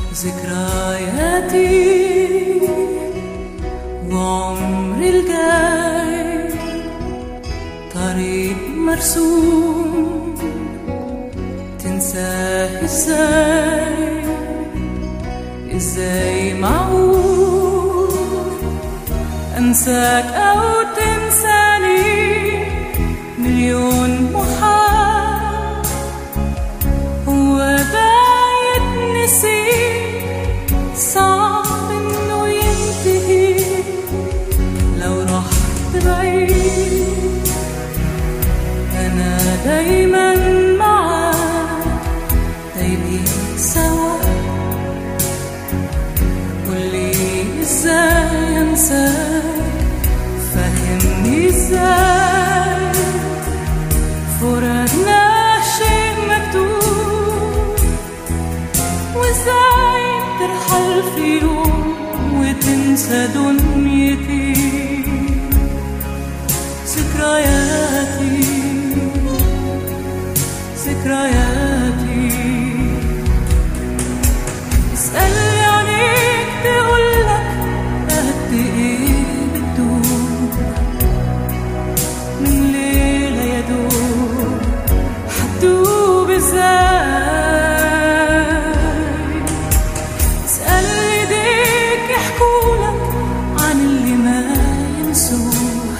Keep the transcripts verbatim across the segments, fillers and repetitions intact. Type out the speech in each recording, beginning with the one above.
ذكرياتي وعمري الجاي طريق مرسوم تنساه ازاي ازاي معقول انساك او تنساني مليون محال هو ده يتنسي صعب انه ينتهي لو رحت بعيد انا دايما معاك دايبين سوا قولي ازاي انساك فهمني ازاي فراقنا شيء مكتوب وازاي ترحل في يوم وتنسى دنيتي ذكرياتي ذكرياتي اسألني عليك تقولك قد ايه بتدوب من ليلة يا دوب حتدوب ازاي اسألني ايديك يحكولك عن اللي ما ينسوه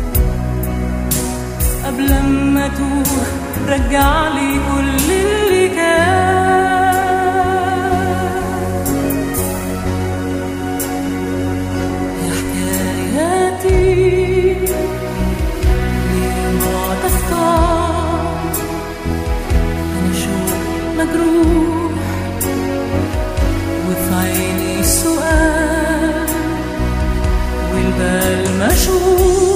قبل ما توه رجعلي كل اللي كان يا حكاياتي ليه بعد أفكار أنا شوق مجروح وفي عيني سؤال والبال مشغول